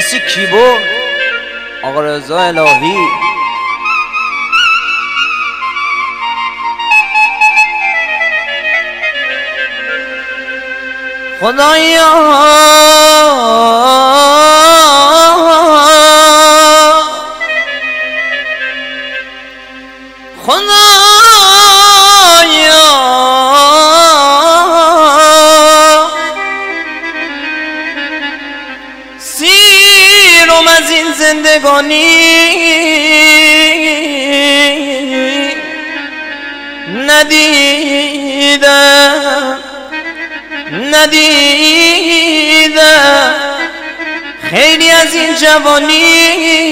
مرسی کیبورد آقا رضا الهی. خدایا سیرم از این زندگانی ندیدم خیلی از این جوانی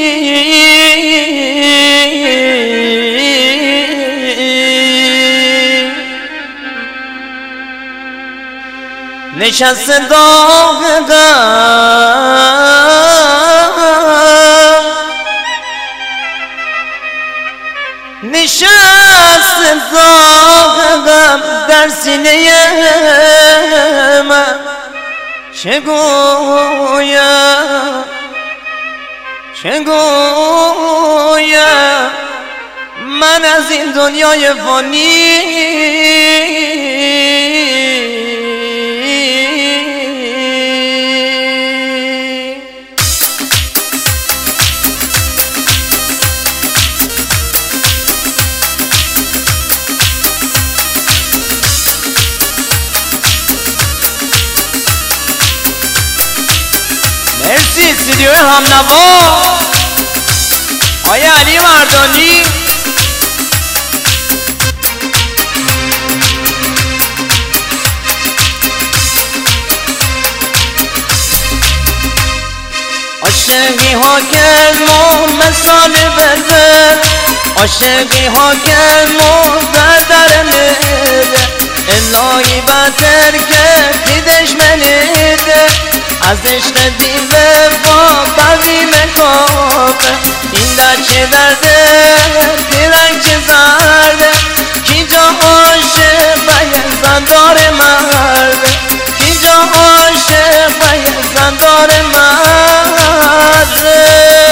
نشست داغ غم در سینه من. چه گویم من از این دنیای فانی مرسی استودیو همنوا آیا علی مردانی. عاشقی ها گرمو مثال بزن، عاشقی ها گرمو در نده، الهی بطر کردیدش منیده، از عشق دیوه با بقی مکافه. این در چه درده دیرنگ چه زرده، کی جا عاشق باید زندار مرده، کی جا عاشق باید زندار مرده.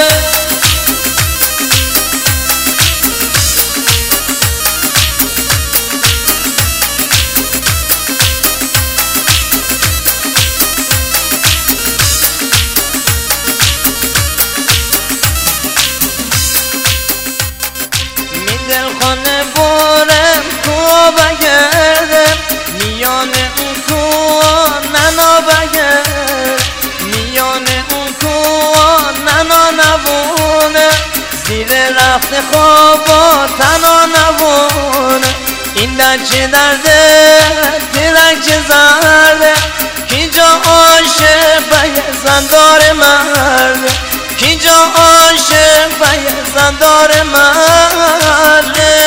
دلخانه برم تو بگردم، میان اون کوه ننا بگردم، میان اون کوه ننا نبونه، زیر رخت خوابا تنا نبونه. این در چه درده تیرک چه زرده، کی جا عاشق باید زندار مرده، کی جا عاشق باید زندار مرده.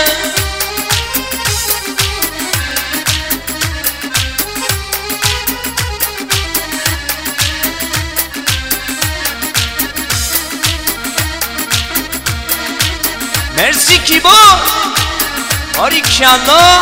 مرسی کیبورد باریکالله.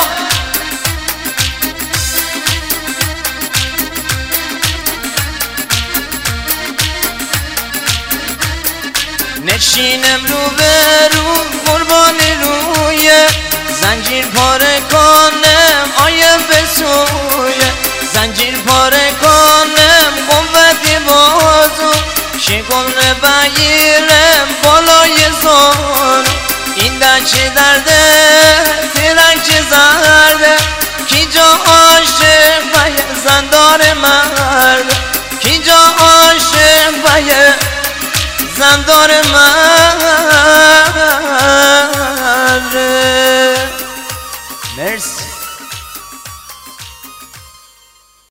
نشینم رو به رو قربان روی زنجیر پاره کنم آیم به سوی، زنجیر پاره کنم قوت بازو، شگل بگیرم بالای زانو. این در چه درده تیرک چه زرده،